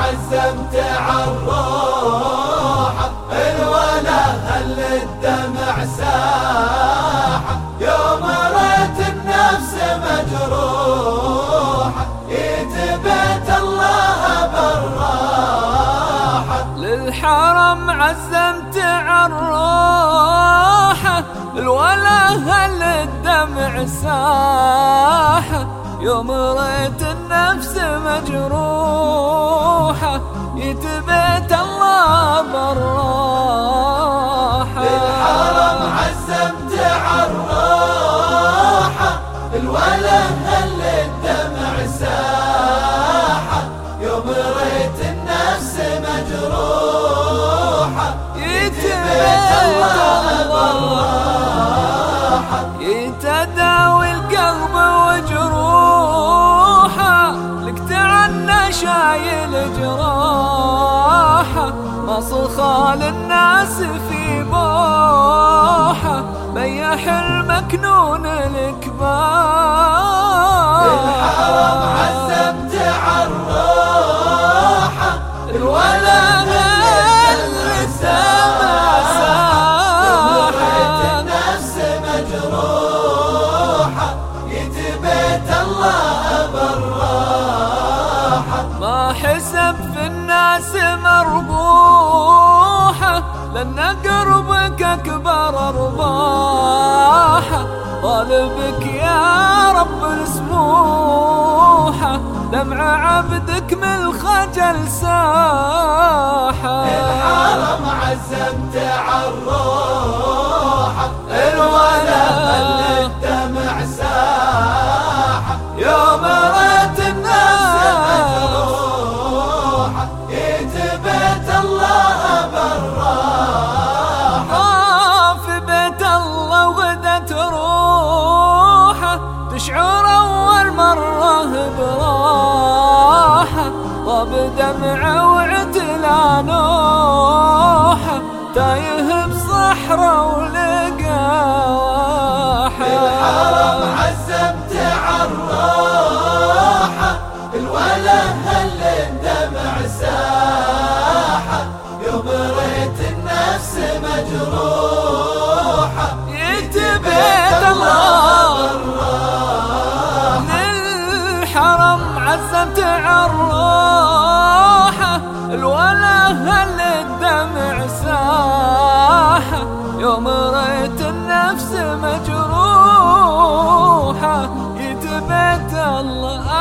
عزمت عالروحة الولا هل الدمع ساحة يوم رأيت النفس مجروحة يتبت الله بالراحة للحرم عزمت عالروحة الولا هل الدمع ساحة يوم رأيت النفس مجروحة يتبت الله بالراحة للحرم عزمت عالروحة الولا هل الدمع ساحة يوم رأيت النفس مجروحة يتبت الله بالراحة يتداوي القلب وجروحه لك تعنى شايل جراحه ما صخال الناس في بوحه بيح المكنون الكبار الحرم عزمت عالروحة الولا ما حسب في الناس مربوحة لأن قربك أكبر أرباحة طالبك يا رب السموحة دمع عبدك من الخجل ساحة الحرم عزمت عالروحة الولا هل الدمع ساحة يوم رأيت الناس مجروحة يتبت الله بالراحة في بيت الله وغدت روحه تشعر أول مرة براحة طاب دمعه وعتلى نوحه تايه بصحراء ولقاحه الحرم عزمت عالروحة الولا هل الدمع ساحة يوم رأيت النفس مجروحة يتبت الله للحرم عزمت عالروحة الولا هل الدمع ساحة يوم رأيت النفس مجروحة يتبت الله